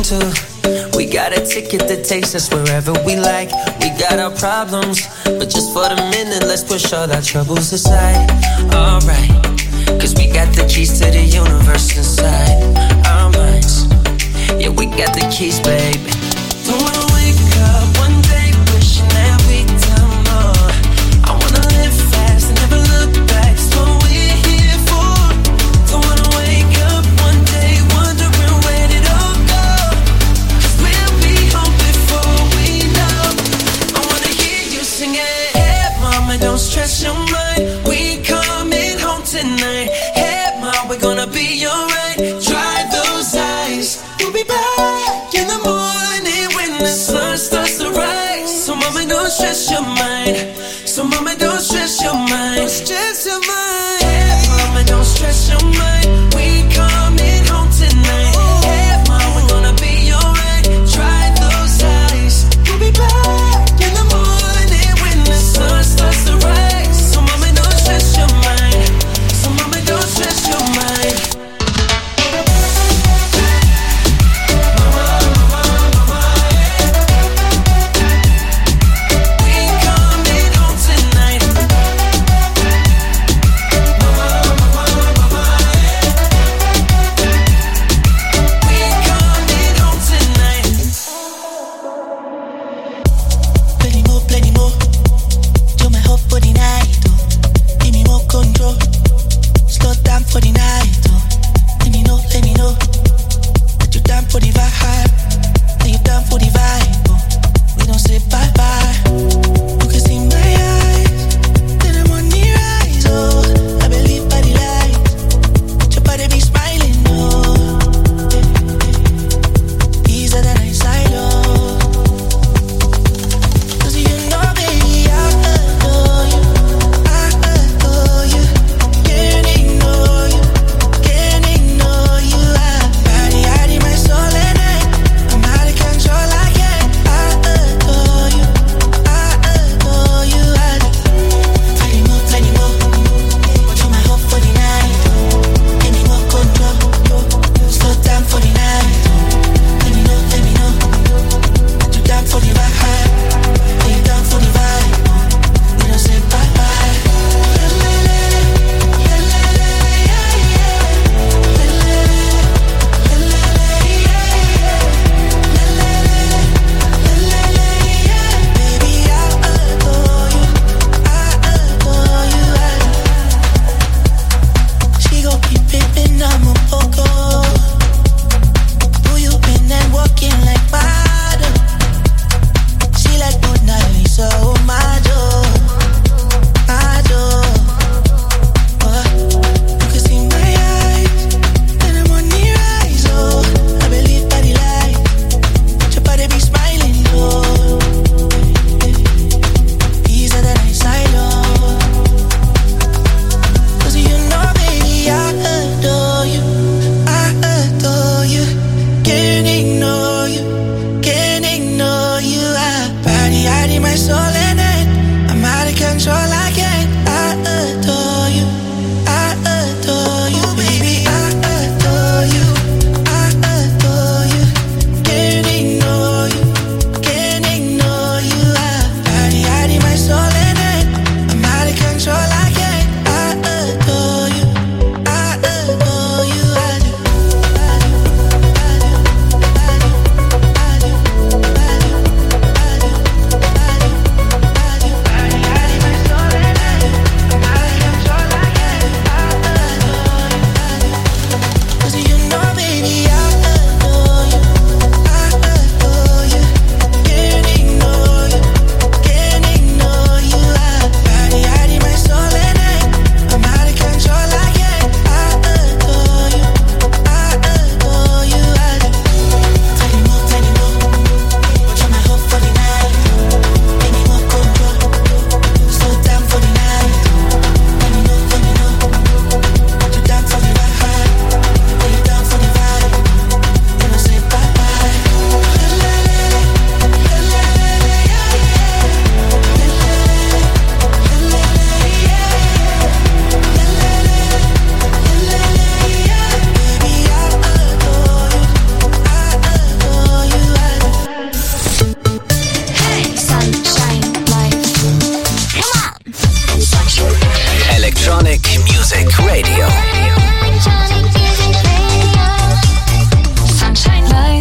to. We got a ticket that takes us wherever we like. We got our problems, but just for the minute, let's push all our troubles aside. Alright, cause we got the keys to the universe inside our minds. Yeah, we got the keys, baby. Don't wanna wake up one day wishing that we'd done more. I wanna live fast and never look back. It's what we're here for. Don't wanna wake up one day wondering where did it all go. Cause we'll be home before we know. I wanna hear you sing it. Hey mama, don't stress your mind. We coming home tonight. Hey mama, we're gonna be alright. Dry those eyes. We'll be back in the morning when the sun starts to rise. So mama, don't stress your mind. So mama, don't stress your mind. Don't stress your mind. Hey mama, don't stress your mind. We coming home tonight. Hey mama, we're gonna be alright. Dry those eyes. We'll be back in the morning when the sun starts to rise. So mama, don't stress your mind. So mama, don't stress your mind. We come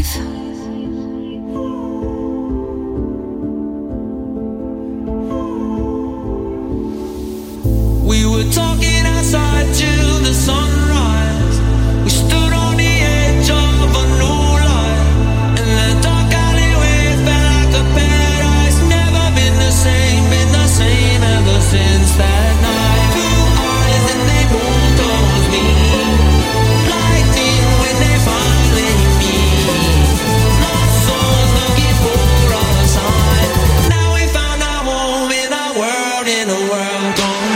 We were talking outside till the sunrise. We stood on the edge of a new life, and that dark alleyway felt like a paradise. Never been the same ever since that night. Two eyes and they moved towards me, lightning when they finally meet. Lost souls looking for a sign. Now we found our home in a world gone.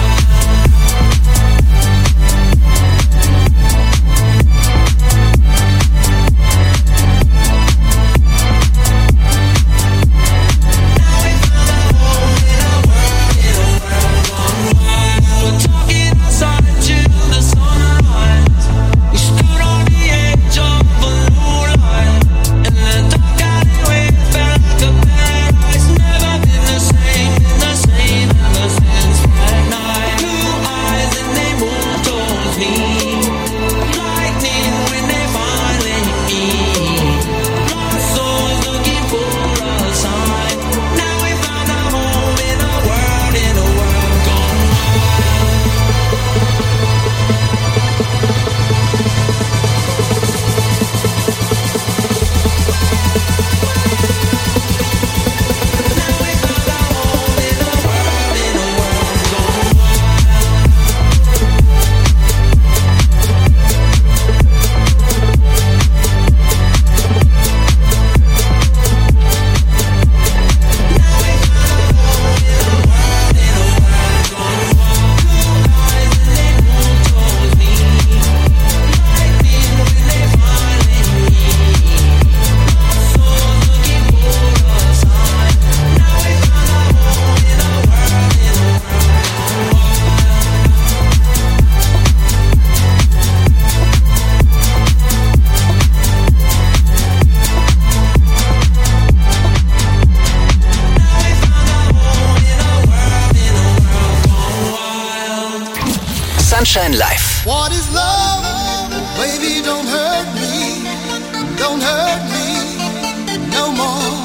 Sunshine Live. What is love? Baby, don't hurt me. Don't hurt me no more.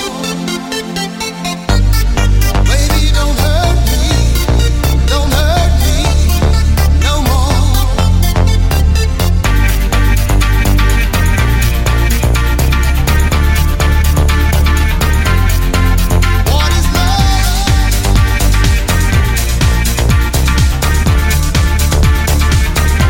Baby, don't hurt me. Don't hurt me no more. What is love?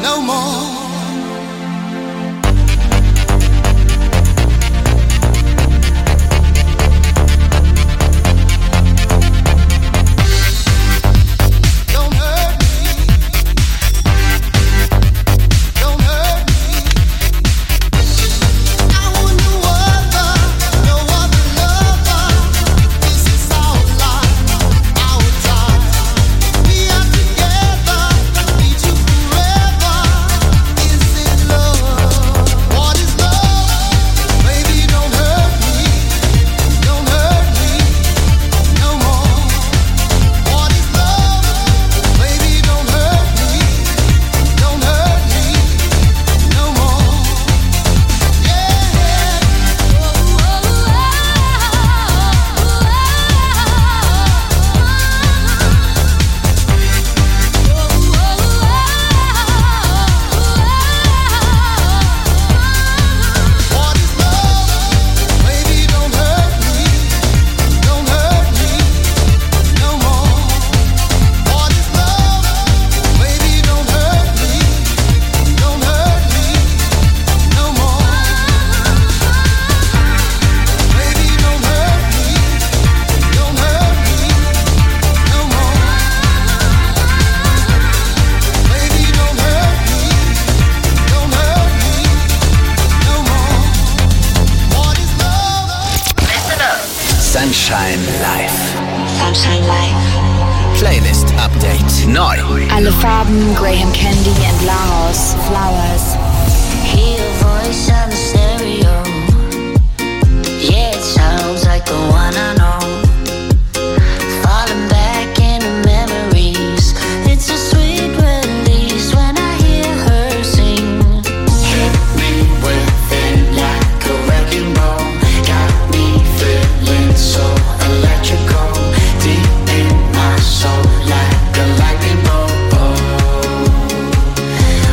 no more. Sunshine Live. Sunshine Live. Playlist Update. Neu. Alle Farben, Graham Candy and Laos. Flowers. Hear your voice on the stereo. Yeah, it sounds like the one I know. Falling back into memories. It's a sweet release when I hear her sing. Hit me with it like a wrecking ball. Got me feeling so electrical. Deep in my soul like a lightning bolt.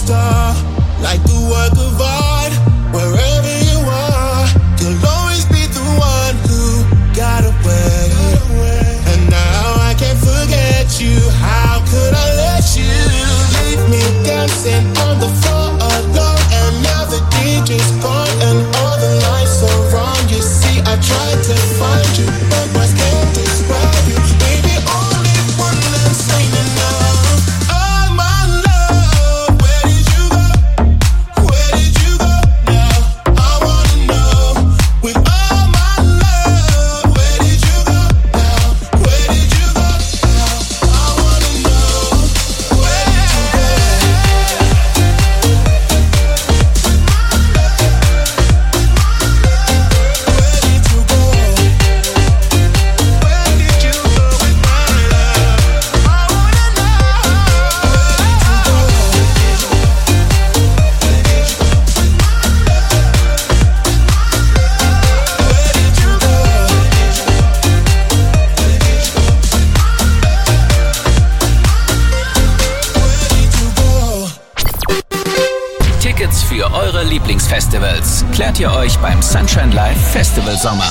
star, like the work of art. Wherever you are, you'll always be the one who got away. And now I can't forget you. How could I let you leave me dancing on the floor alone? And now the DJ's gone and all the lights are wrong. You see, I tried to find you, but words can't describe you. Baby, only one last ain't enough. Oh my love, where did you go? Where did you go now? I wanna know. With all my love, where did you go now? Where did you go now? I wanna know. Where did you go? Where did you go? Where did you go with my love? I wanna know. Where did you go? Where did you go? Tickets für eure Lieblingsfestivals klärt ihr euch beim Sunshine Live Festival Sommer.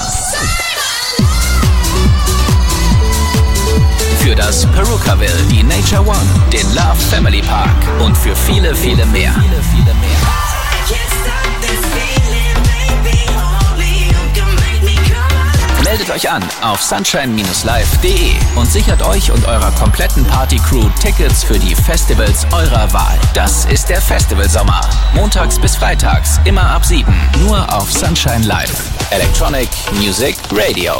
Für das Perucaville, die Nature One, den Love Family Park und für viele, viele mehr. Meldet euch an auf sunshine-live.de und sichert euch und eurer kompletten Party-Crew Tickets für die Festivals eurer Wahl. Das ist der Festivalsommer. Montags bis freitags, immer ab 7. Nur auf Sunshine Live. Electronic Music Radio.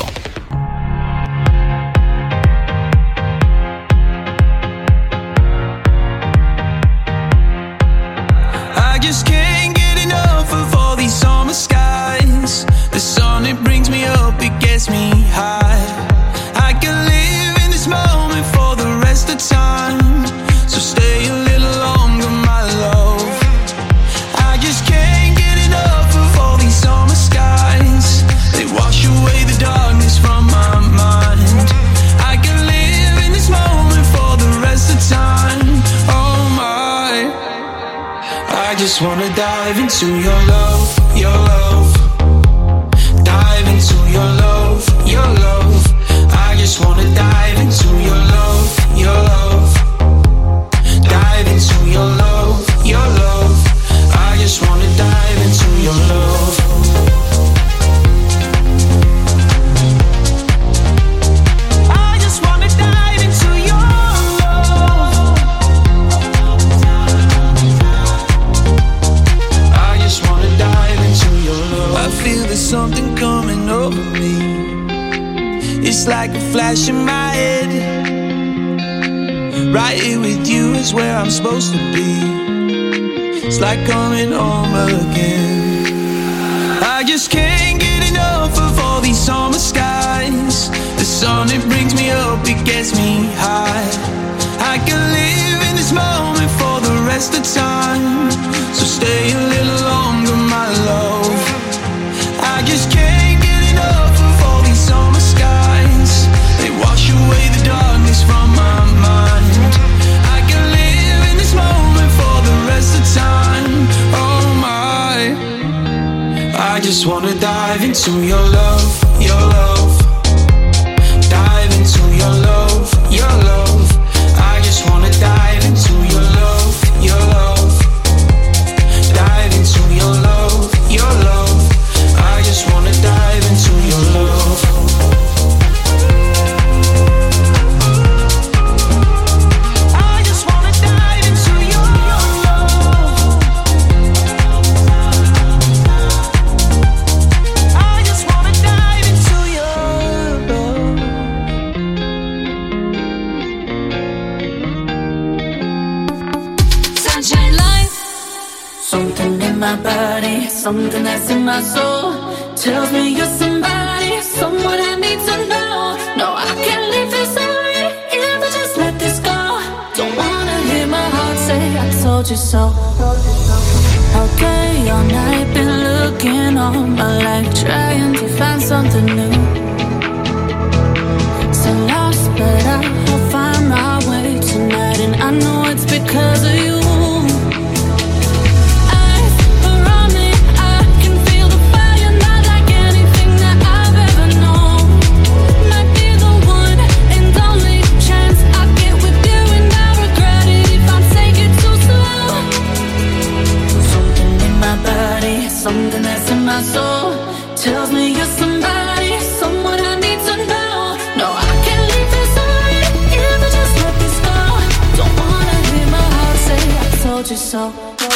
I just can't get enough of all these summer skies. The sun, it brings me up, it gets me high. I can live in this moment for the rest of time. So stay a little longer, my love. I just can't get enough of all these summer skies. They wash away the darkness from my mind. I can live in this moment for the rest of time. Oh my, I just wanna dive into your love, your love. Dive into your love, your love. I just wanna dive into your love, your love. Dive into your love, your love. I just wanna dive into your love. I just wanna dive into your love. I just wanna dive into your love. I feel there's something coming over me. It's like a flash in my head. Right here with you is where I'm supposed to be. It's like coming home again. I just can't get enough of all these summer skies. The sun, it brings me up, it gets me high. I can live in this moment for the rest of time. So stay a little longer, my love. I just can't get enough of all these summer skies. They wash away the darkness from my mind. I can live in this moment for the rest of time. Oh my, I just wanna dive into your love, your love. Dive into your love, your love. I just wanna dive into your love, your love. Dive into your love, your love. I just wanna dive into your love. I just wanna dive into your love. I just wanna dive into your love. Sunshine Life. Something in my body, something that's in my soul tells me you're somebody, someone I need to know. No, I can't leave this already if I just let this go. Don't wanna hear my heart say I told you so. Okay, all night been looking all my life, trying to find something new. So lost, but I'll find my way tonight, and I know it's because of you. something that's in my soul tells me you're somebody, someone I need to know. No, I can't leave this alone if I just let this go. Don't wanna hear my heart say I told you so.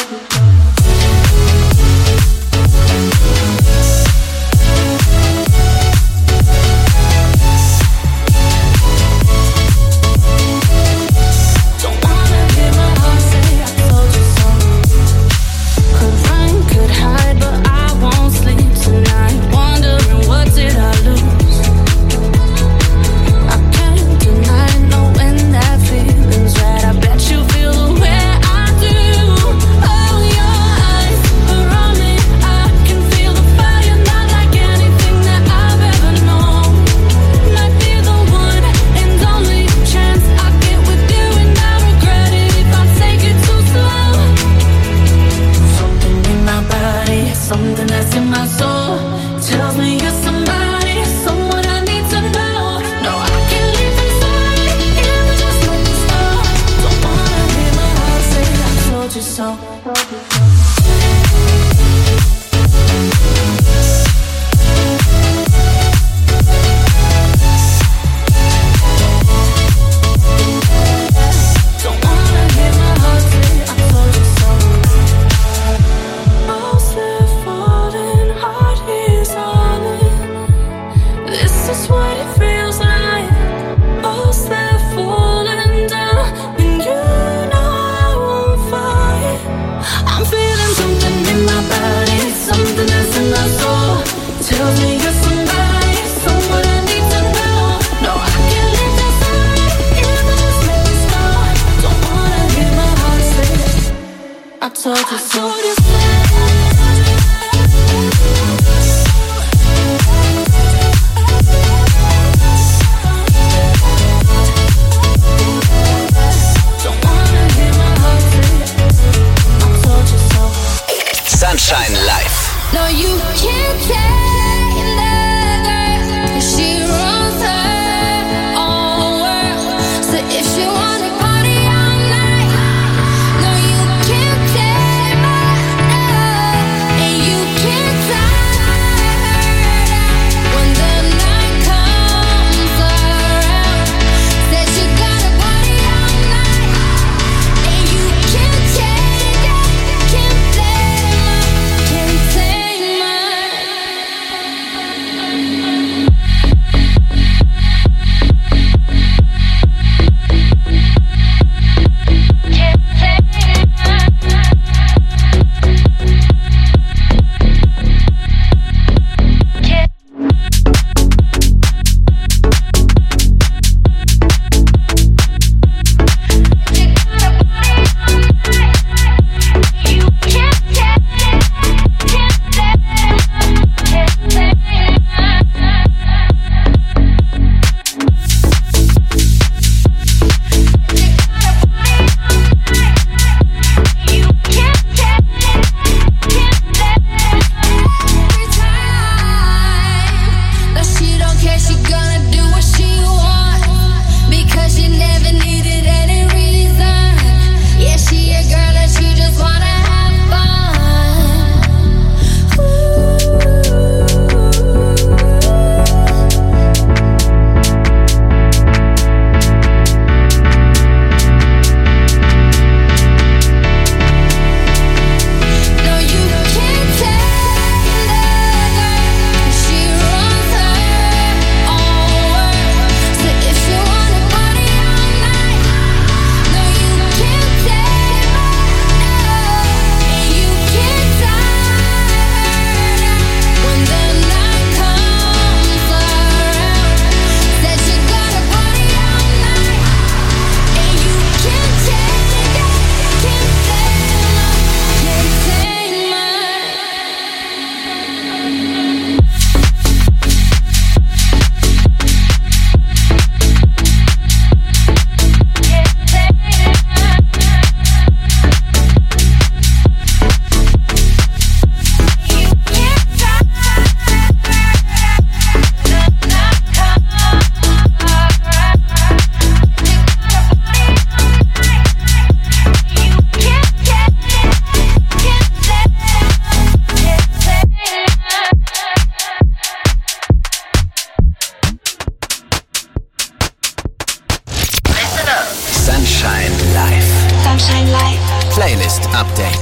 Sunshine Live. No, you can't take that girl, she runs her own world. So if she wanna party all night, no, you can't take my love, and you can't tie her down. When the night comes around, said you gotta party all night, and you can't take that, can't play my, can't take my.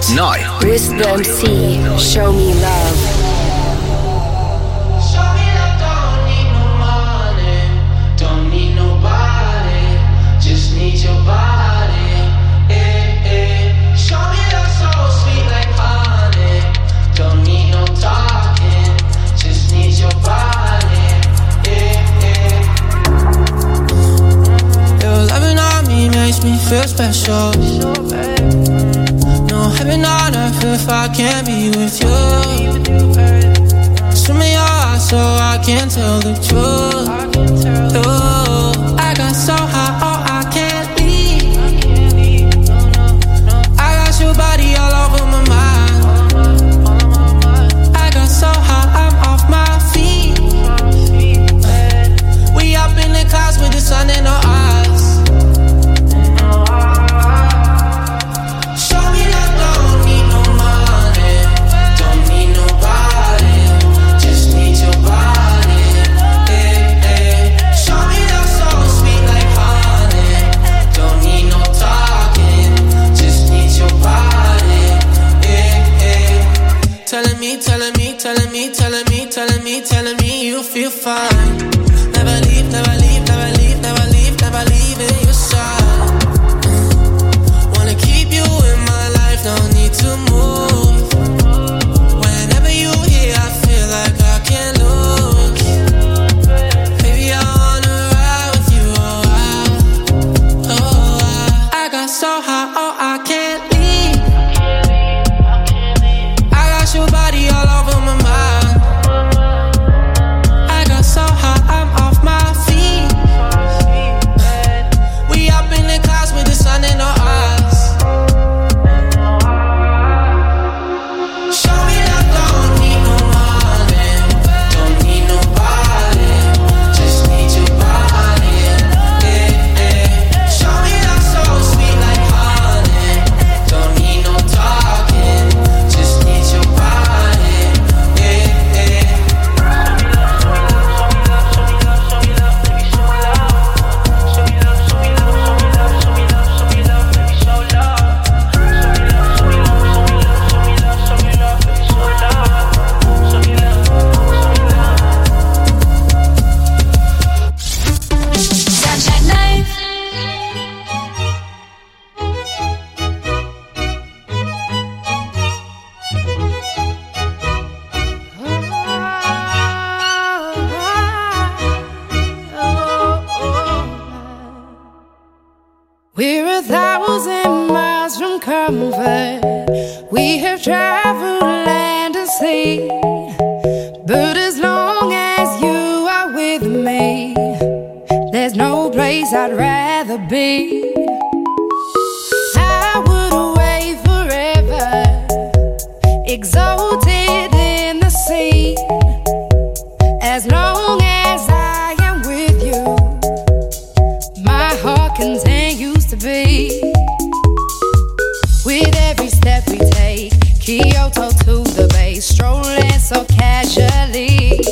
neu. Wisdom C, Show Me Love. Me feel special. No heaven on earth if I can't be with you. Swim in your eyes so I can tell the truth. Ooh, I got so high, oh I can't leave. I got your body all over my mind. I got so high, I'm off my feet. We up in the clouds with the sun in our eyes. Telling me you feel fine. Never leave, never leave, never leave, never leave, never leave in your side. Wanna keep you in my life, don't need to move. Whenever you here, I feel like I can't lose. Baby, I wanna ride with you, I got so high, oh I can't leave. I got your body all over my mind. So high, I'm off my feet. We up in the clouds with the sun in our eyes. Show me that don't need no money, don't need nobody, just need your body. Show me that so sweet like honey, don't need no talking, just need your body. We're 1,000 miles from comfort. We have traveled land and sea. But as long as you are with me, there's no place I'd rather be. I would away forever, exalted in the sea. As long as I am with you, my heart continues to beat. With every step we take, Kyoto to the bay, strolling so casually.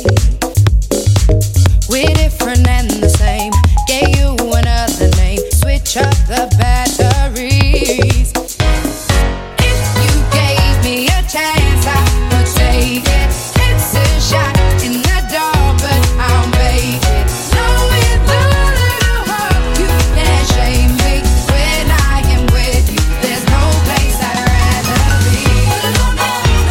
We're different and the same, gave you another name, switch up the batteries. If you gave me a chance, I would take it. It's a shot in the dark, but I'll make it. Knowing the little heart, you can't shame me. When I am with you, there's no place I'd rather be.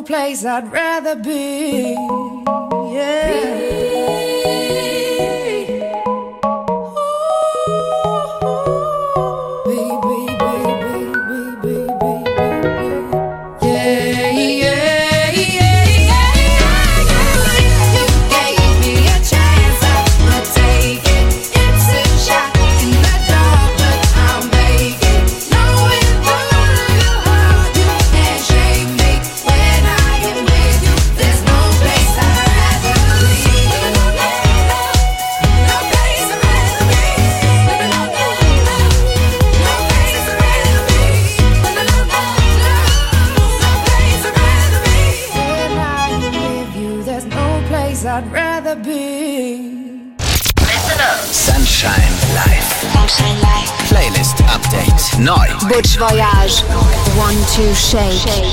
place I'd rather be. I'd rather be. Listen up. Sunshine Live. Sunshine Live. Playlist Update. Neu. Butch Voyage. 1, 2, Shake.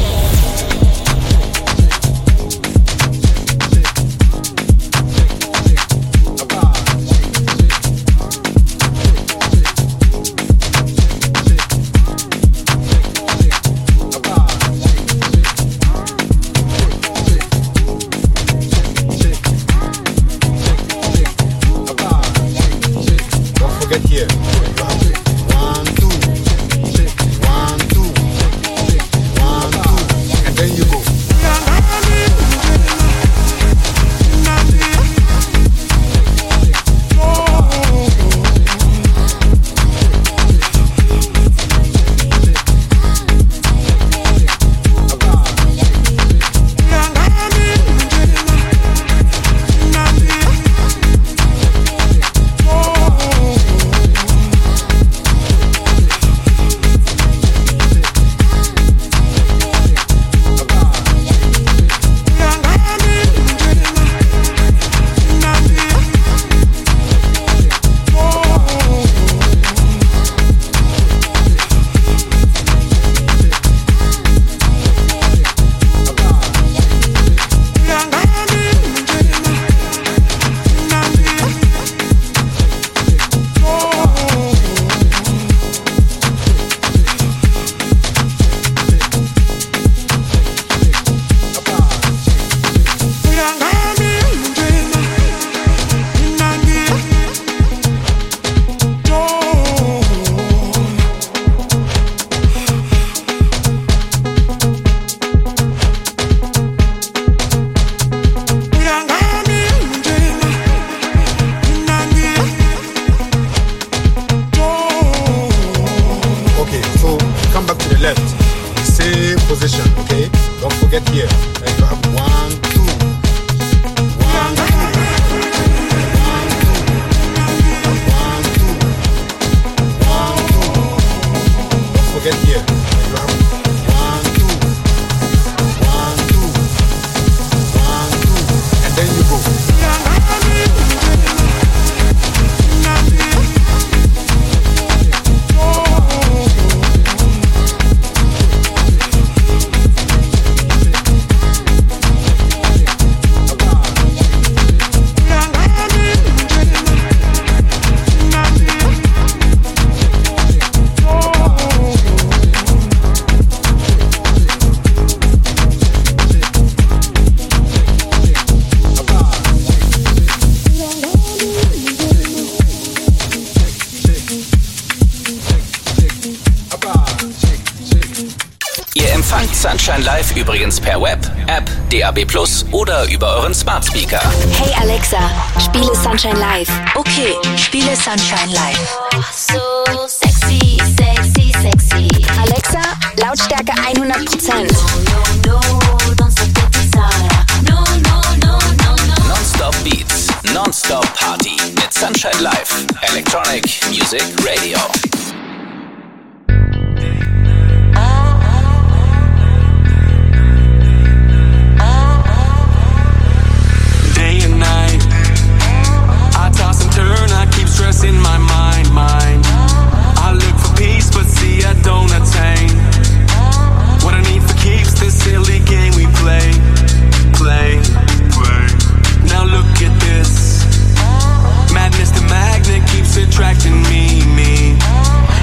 Sunshine Live übrigens per Web, App, DAB+ oder über euren Smart Speaker. Hey Alexa, spiele Sunshine Live. Okay, spiele Sunshine Live. So sexy, sexy, sexy. Alexa, Lautstärke 100%. No, don't stop the desire. No. Non-stop Beats, Non-stop Party mit Sunshine Live, Electronic Music Radio. In my mind, I look for peace, but see I don't attain what I need for keeps this silly game we play. Now look at this madness, the magnet keeps attracting me.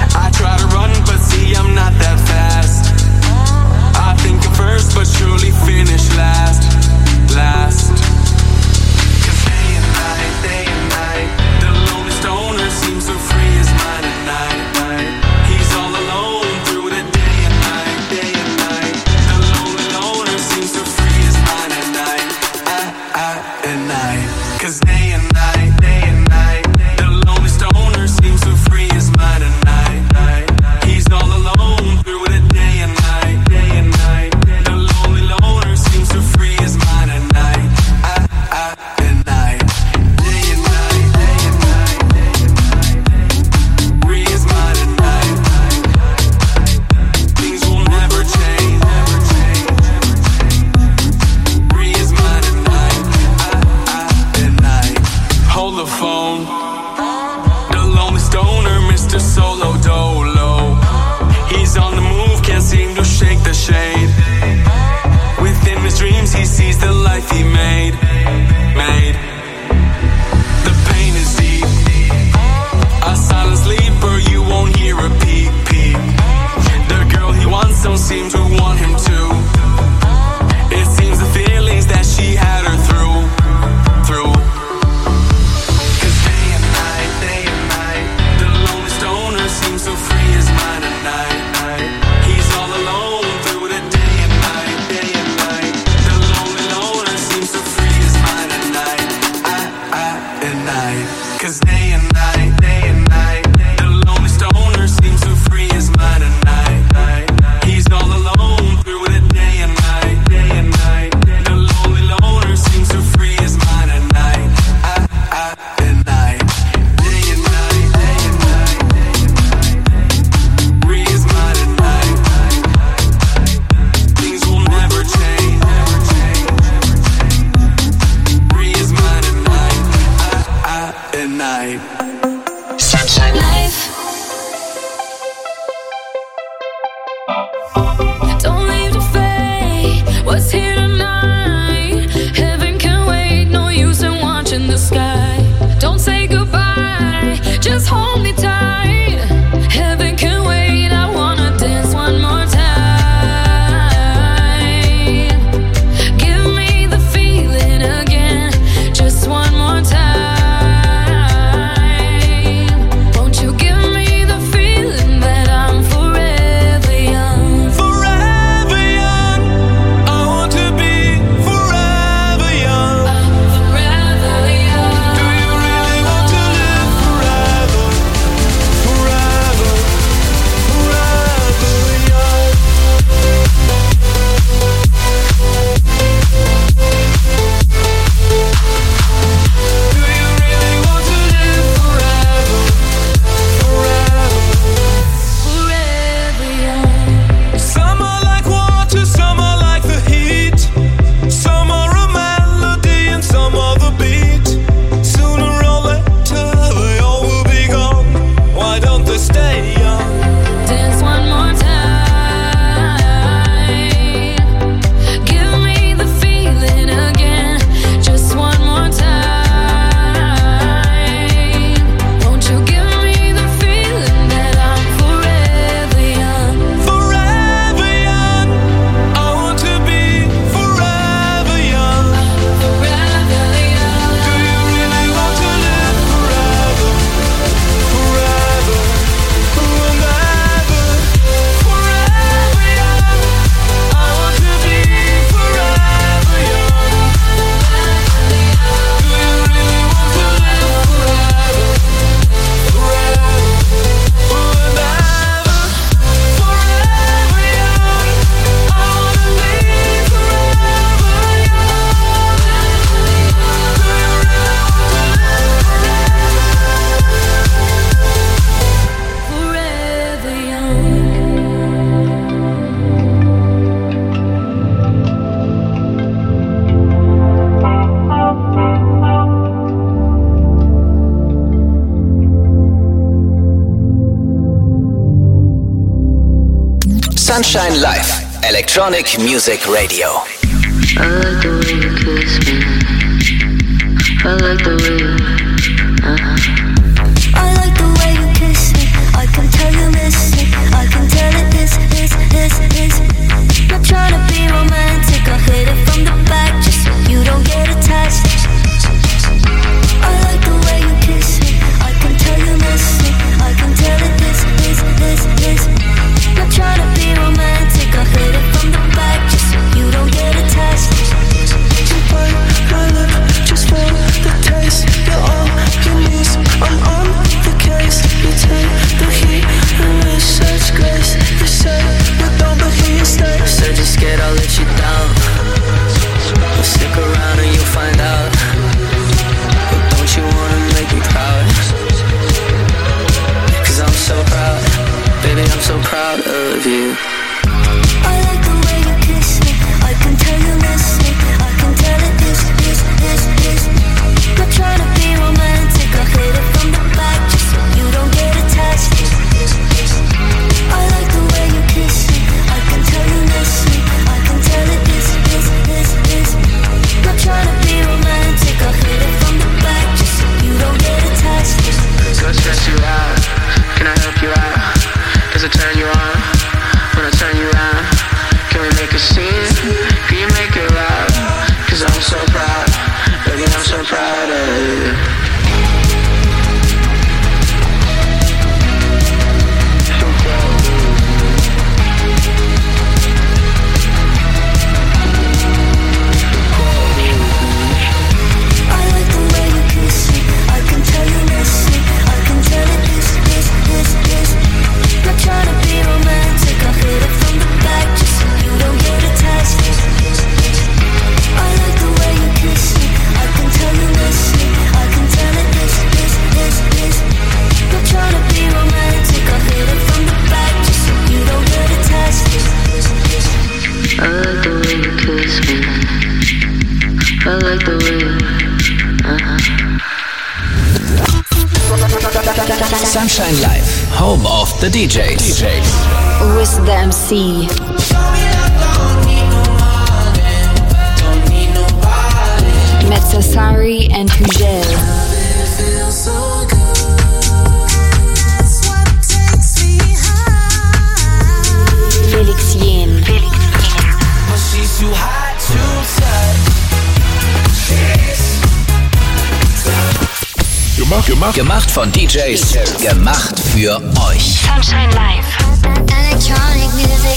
don't seem to want him to. It seems the feelings that she had her through. Cause day and night, the lonely stoner seems so free his mind at night. He's all alone through the day and night. The lonely loner seems so free his mind at night. At night. Cause day and night, the lonely stoner seems to free his mind at night. He's all alone through the day and night. The lonely loner seems to free his mind at night. At night. Day and night, free his mind at night. Things will never change. Free his mind at night. At night. Sunshine Life. Don't leave the fate. What's here tonight? Heaven can wait. No use in watching the sky. Don't say goodbye. Just hold me tight. Heaven can wait. I wanna dance one more time. Give me the feeling again. Just one more time. Won't you give me the feeling that I'm forever young? Forever young. I want to be forever young. Forever young. Do you really want to live forever? Forever young. Do you really want to live forever? Forever young. Some are like water, some are like the heat. Some are a melody and some are the beat. Sooner or later they all will be gone. Why don't they stay young? Dance one more time. Give me the feeling again. Just one more time. Won't you give me the feeling that I'm forever young? Forever young. I want to be forever young. Forever young. Do you really want to live forever? Forever and ever. Forever young. I want to be forever young. Do you really want to live forever? Forever and ever. Forever young. I want to be forever young. Forever Sunshine Live, Electronic Music Radio. I like the way you kiss me. I like the way you. I like the way you kiss me. I can tell you miss me. I can tell it is. Not trying to be romantic. I hit it from the back just so you don't get attached. I like the way you kiss me. I can tell you miss me. I can tell it is. Not trying to be romantic. I hit it from the back just so you don't get attached. You bite my lip just for the taste. You're on your knees, I'm on the case. You take the heat and with such grace. You say you don't, but here you stay. Said you're scared I'll let you down. Well, stick around and you'll find out. But don't you wanna make me proud? Cause I'm so proud. Baby, I'm so proud of you. I like the way you kiss me. I can tell you miss me. I can tell it is. Not trying to be romantic. I hit it from the back just so you don't get attached. I like the way you kiss me. I can tell you miss me. I can tell it is. Not trying to be romantic. I hit it from the back just so you don't get attached. So I stress you out. Can I help you out? Does it turn you on when I Sunshine Live, home of the DJs. With the MC. Metzasari and Hugel. Felix Jen. Gemacht von DJs, gemacht für euch. Sunshine Live. Electronic music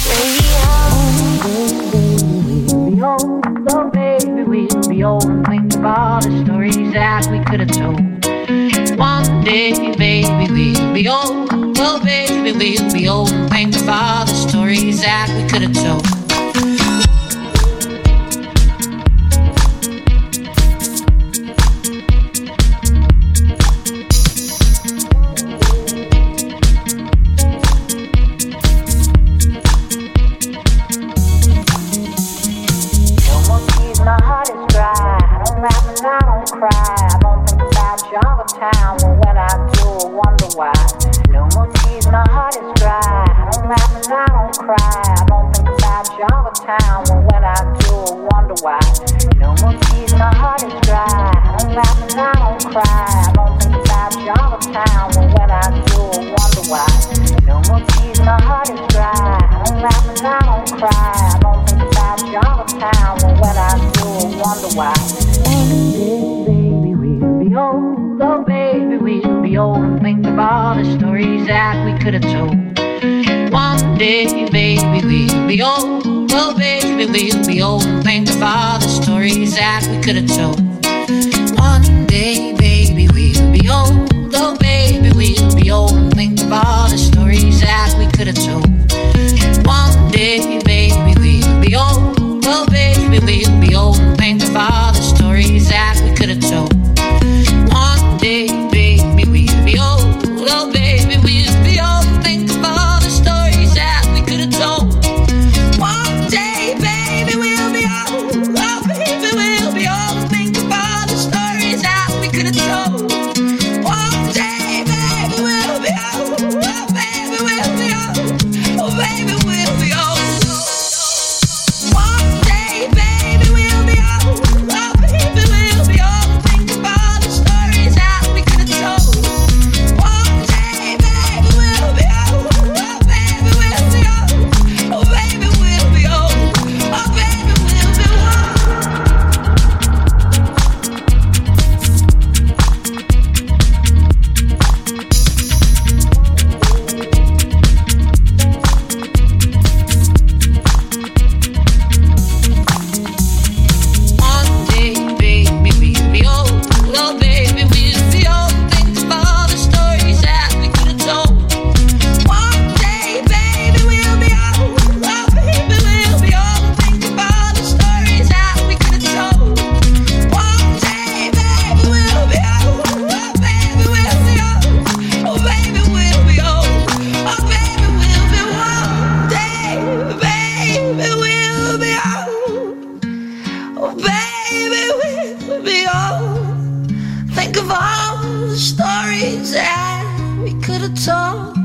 radio. So baby, we'll be old and think of all the stories that we could have told. One day, baby, we'll be old. Oh baby, we'll be old and think of all the stories that we could have told. Could have told. One day, baby, we'll be old. Oh, baby, we'll be old and think of all the stories that we could have told. One day, baby, we'll be old. Oh, baby, we'll be old and think of all the stories that we could have told. One day, baby, we'll be old. Oh, baby, we'll be old and think of all the stories that we could have told. One day, baby, we'll be old. Oh, baby, we'll be old and think of all the stories that we could have told. One day, baby, we'll be old. Oh, baby, we'll be old. Oh, baby, we'll be old. One day, baby, we'll be old. Oh, baby, we'll be old and think of all the stories that we could have told. One day, baby, we'll be old. Oh, baby, we'll be old. Oh, baby, we'll be old. Oh, baby, we'll be One day, baby, we'll be old. Oh, baby, we'll be old. Think of all the stories that we could have told. One day, baby, we'll be old. Oh, baby, we'll be old. Think of all the stories that we could have told. One day, baby, we'll be old. Oh, baby, we'll be old. Oh, baby, we'll be old. Oh, baby, we'll be one day, baby, we'll be old. Oh, baby, we'll be old. Think of all the stories that we could have told.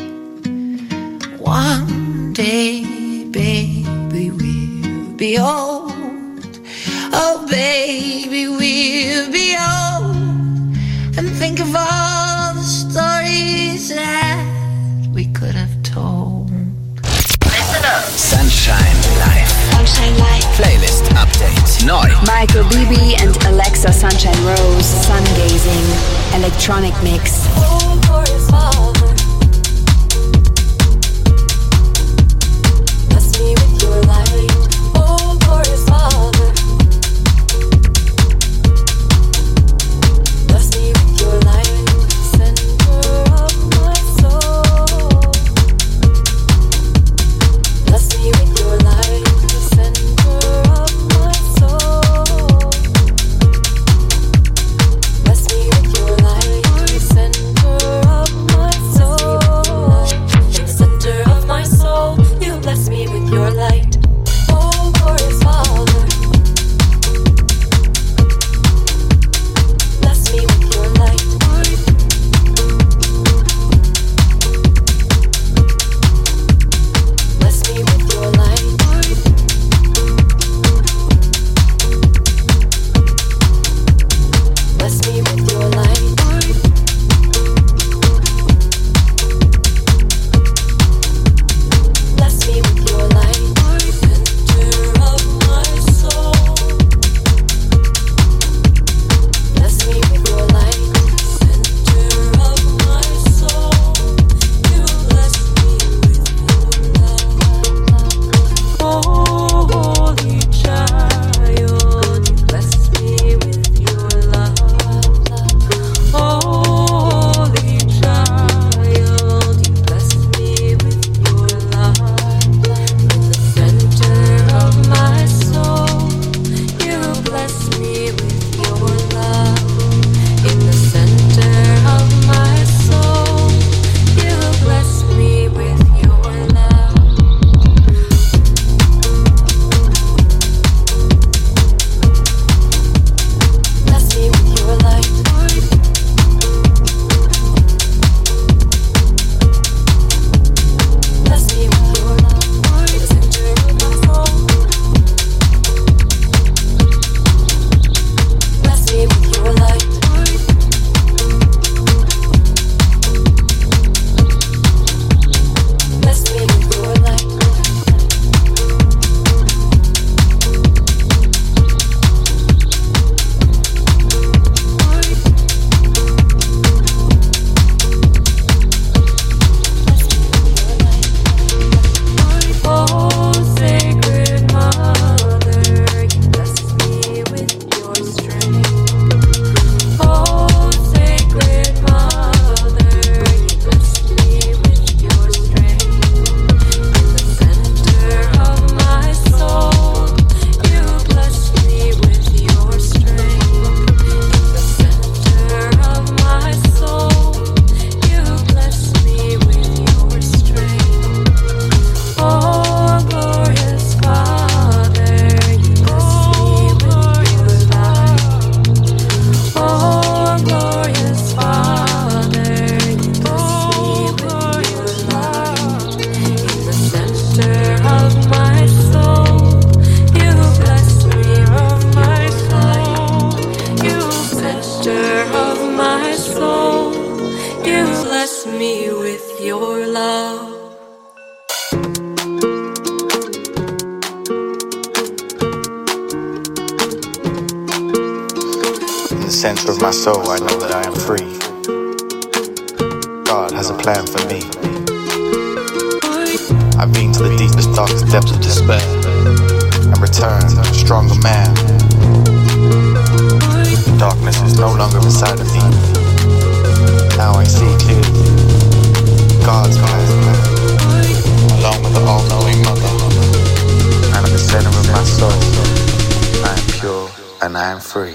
One day, baby, we'll be old. Oh, baby, we'll be old. And think of all the stories that we could have told. Listen up. Sunshine Live. Sunshine Live. Playlist Update. Neu. Michael Bibi and Alexa Sunshine Rose. Sun Gazing. Electronic Mix. Bless me with your light, center of my center of my soul, I know that I am free. God has a plan for me. I've been to the deepest, darkest depths of despair and returned a stronger man. Darkness is no longer inside of me. Now I see clearly God's plan, along with the all-knowing Mother. And at the center of my soul, I am pure and I am free.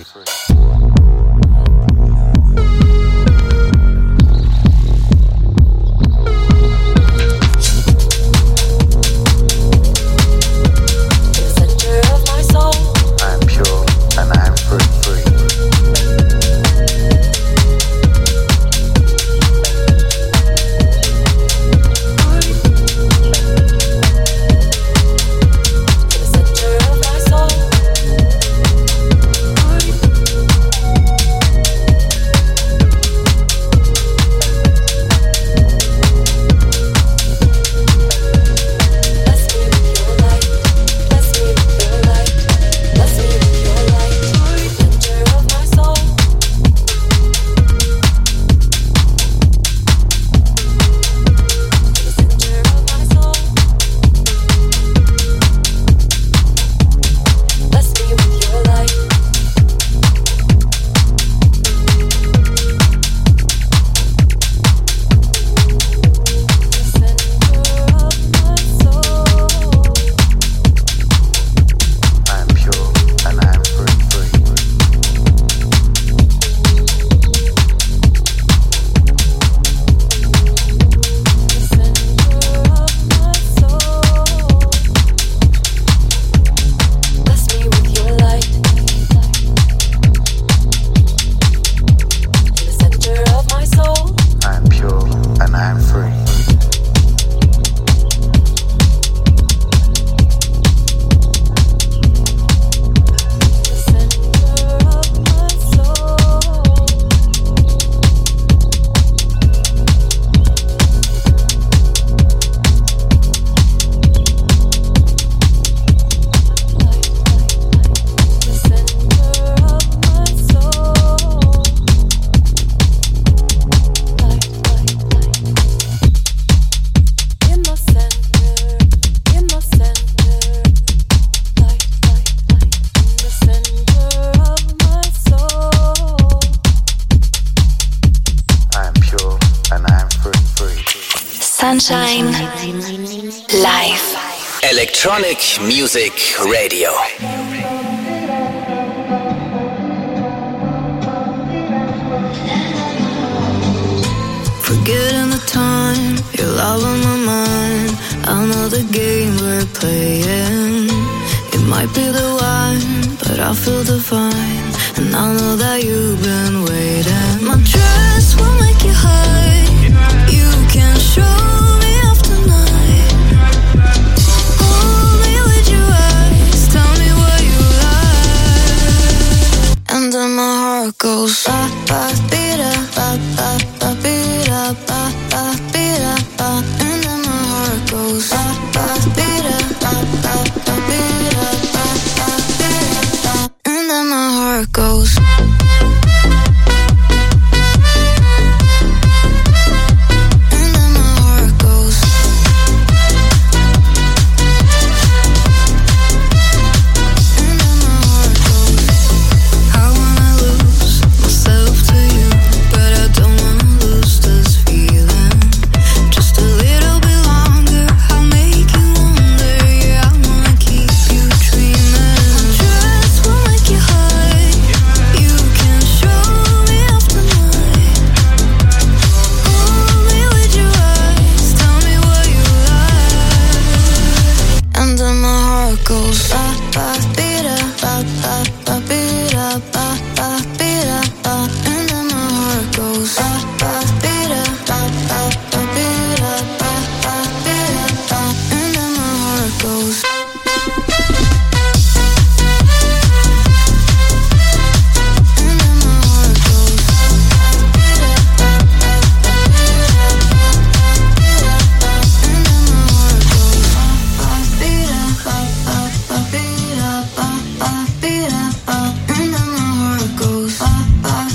Sunshine Live. Electronic Music Radio. Forgetting the time, you're all on my mind. I know the game we're playing. It might be the wine, but I feel divine. And I know that you've been waiting. My dress will make you high. You can show me off tonight. Hold me with your eyes. Tell me what you like. And then my heart goes ba ba beat up, ba ba ba beat up, ba ba beat up, ba. And then my heart goes ba ba beat up, ba ba ba beat up, ba ba beat up, ba. And then my heart goes. Ba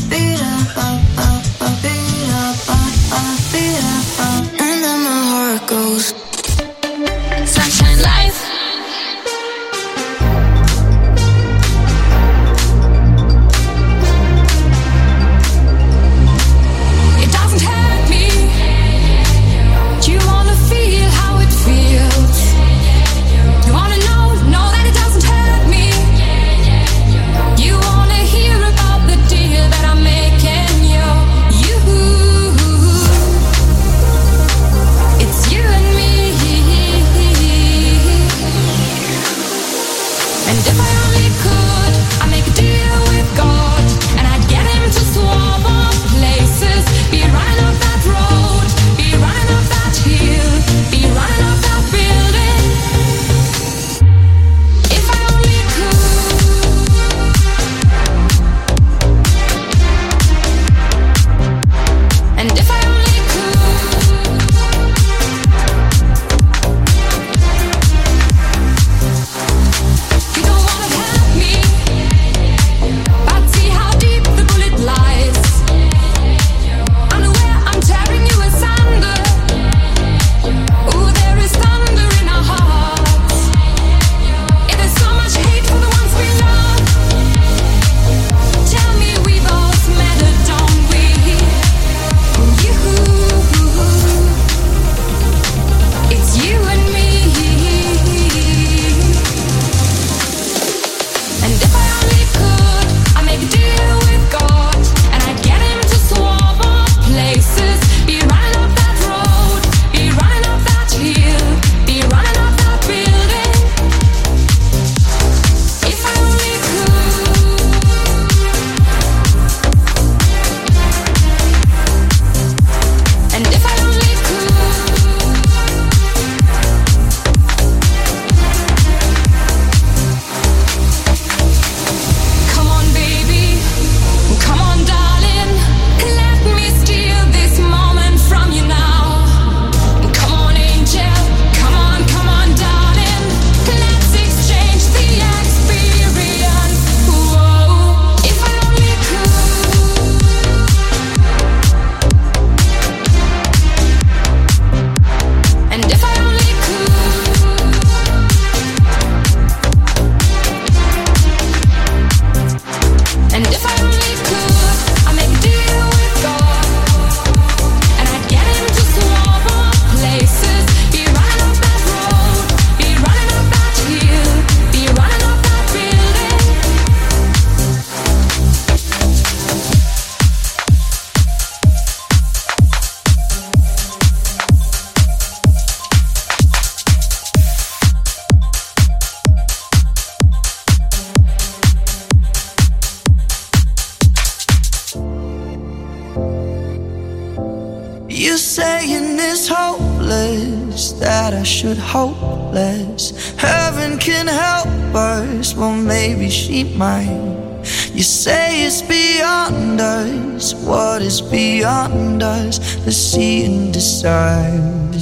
saying it's hopeless, that I should hope less. Heaven can help us, well maybe she might. You say it's beyond us, what is beyond us? Let's see and decide.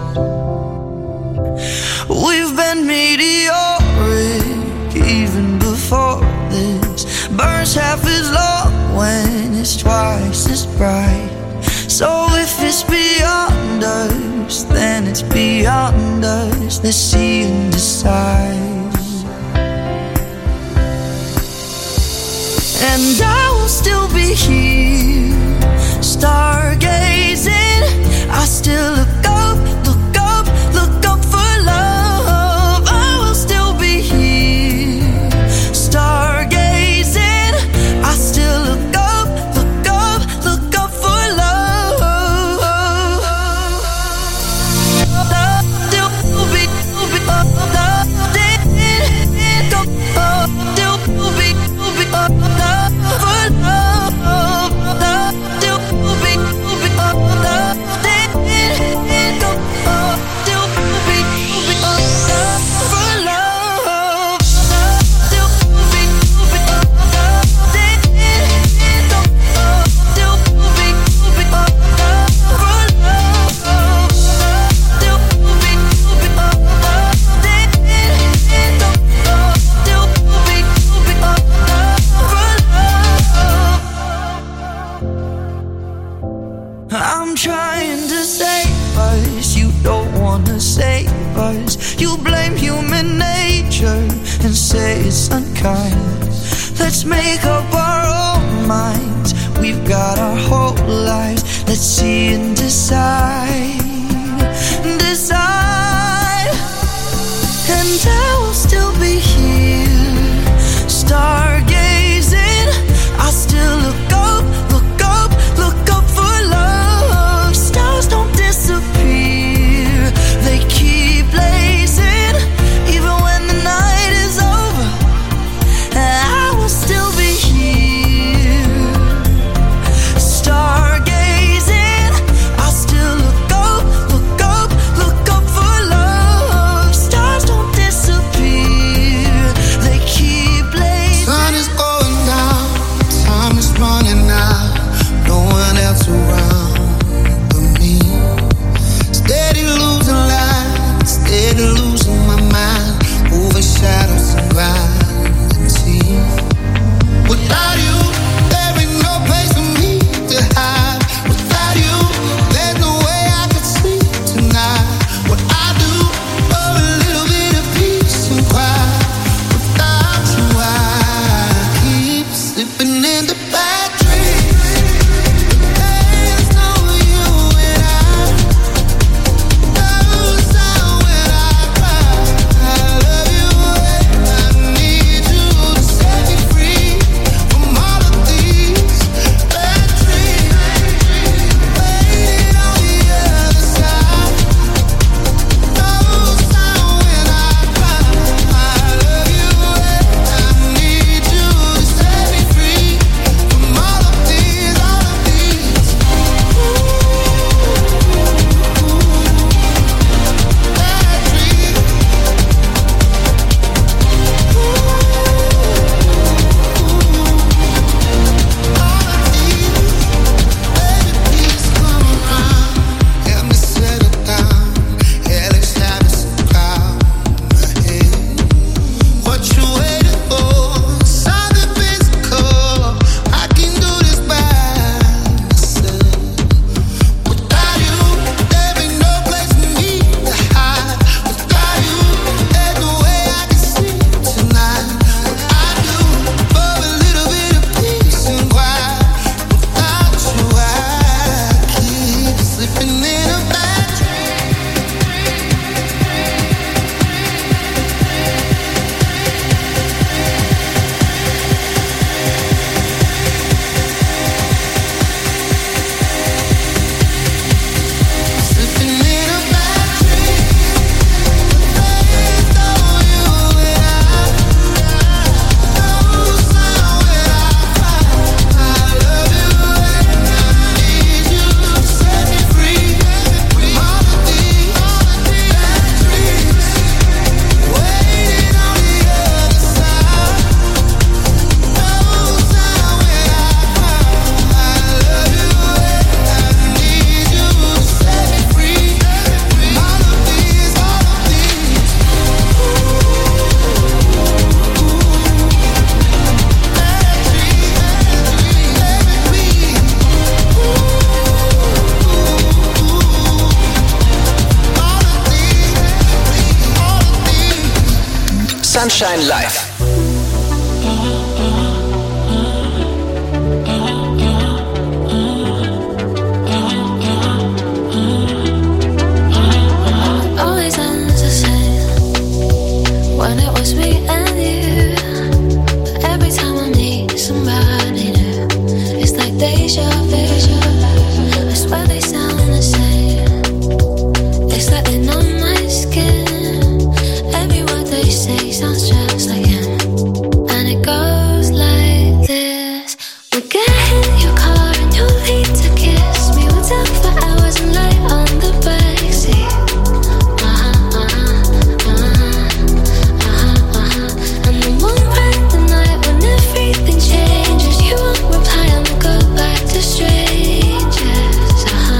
We've been meteoric even before this. Burns half as long when it's twice as bright. So if it's beyond us, then it's beyond us. Let's see and decide. And I will still be here, stargazing. I still look up, look up, look up for love. I will still be here, stargazing. I still look up, look up, look up for love. Still be I'm trying to save us, you don't wanna save us. You blame human nature and say it's unkind. Let's make up our own minds, we've got our whole lives. Let's see and decide, decide. And I will still be here, stargazing. I still look up, look up, look up for love. Stars don't disappear, they keep blazing. Even when the night is over, I will still be here, stargazing. I still look up, Sunshine Live. Always ends the same when it was me and you. But every time I meet somebody new, it's like deja vu. I swear they sound the same. It's like they know my skin. Every word they say sounds just like him. And it goes like this. We'll get in your car and you'll leave to kiss me. We'll talk for hours and lie on the backseat. And then one random night when everything changes, you won't reply and we'll go back to strangers.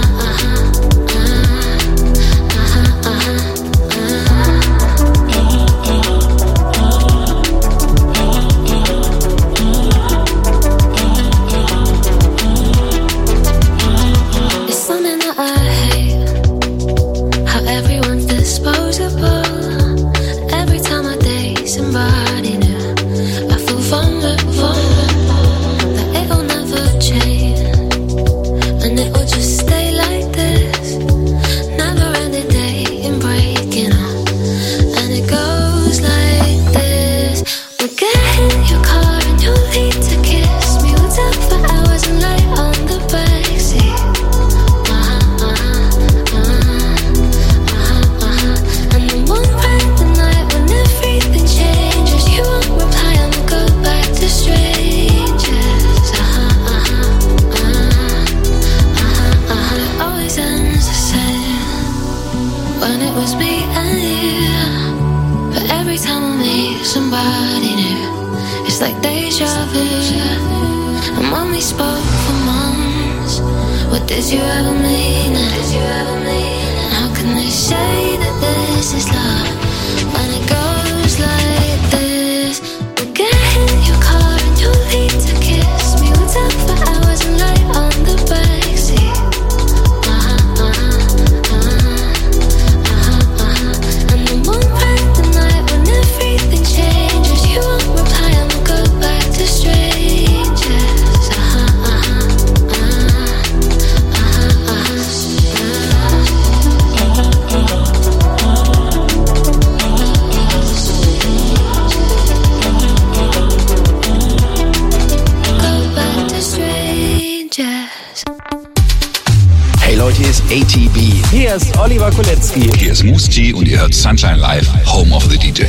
It's something that I hate, how everyone's disposable. Every time I date somebody new, I feel vulnerable, that it'll never change, and it will just stay like this. Never ending dating, breaking up, and it goes like this. We'll get in your car and you'll leave to kiss me. We'll talk for hours and lie on the backseat. And then one random night when everything changes, you won't reply and we'll go back to strangers. It always ends the same when it was me and you. But every time I meet somebody new, it's like deja vu. And when we spoke for months, what did you ever mean? How can they say that this is love when it goes like this? We'll get in your car and you'll leave to kiss me. We'll talk for hours and lie on the backseat. And then one random night when everything changes, you won't reply and we'll go back to strangers. Go back to strangers. Hey Leute, hier ist ATB. Hier ist Oliver Kolecki. Hier ist Musti und ihr hört Sunshine Live, Home of the DJ.